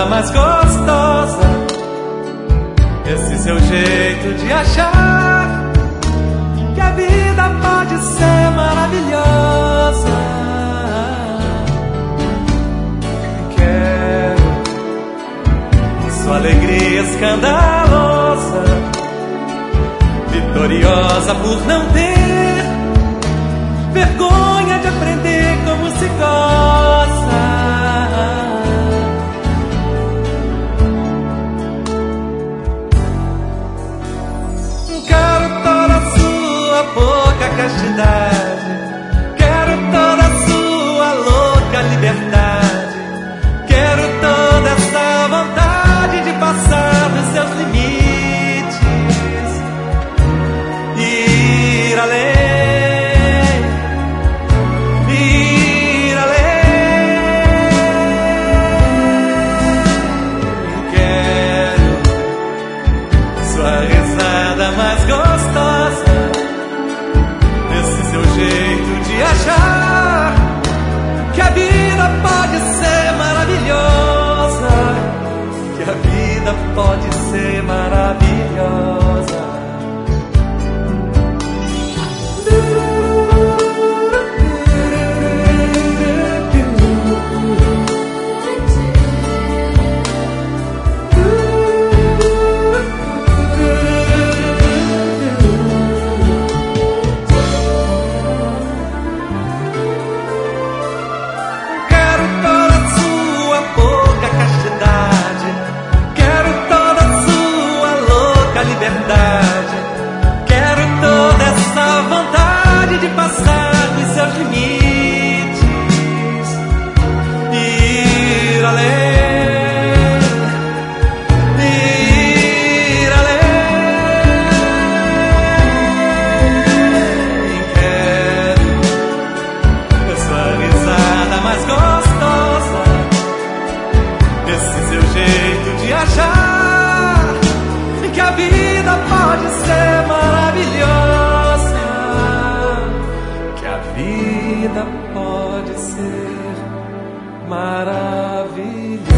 risada mais gostosa, esse seu jeito de achar que a vida pode ser maravilhosa. Quero sua alegria escandalosa, vitoriosa por não ter vergonha de aprender como se goza. Quero toda a sua pouca castidade, quero toda a sua louca liberdade, quero toda essa vontade de passar dos seus limites, ir além. Mais gostosa, esse seu jeito de achar que a vida pode ser maravilhosa, que a vida pode ser maravilhosa. Liberdade, quero toda essa vontade de passar dos seus limites, ir além, ir além. Quero sua risada mais gostosa, esse seu jeito de achar que a vida pode ser maravilhosa, que a vida pode ser maravilhosa.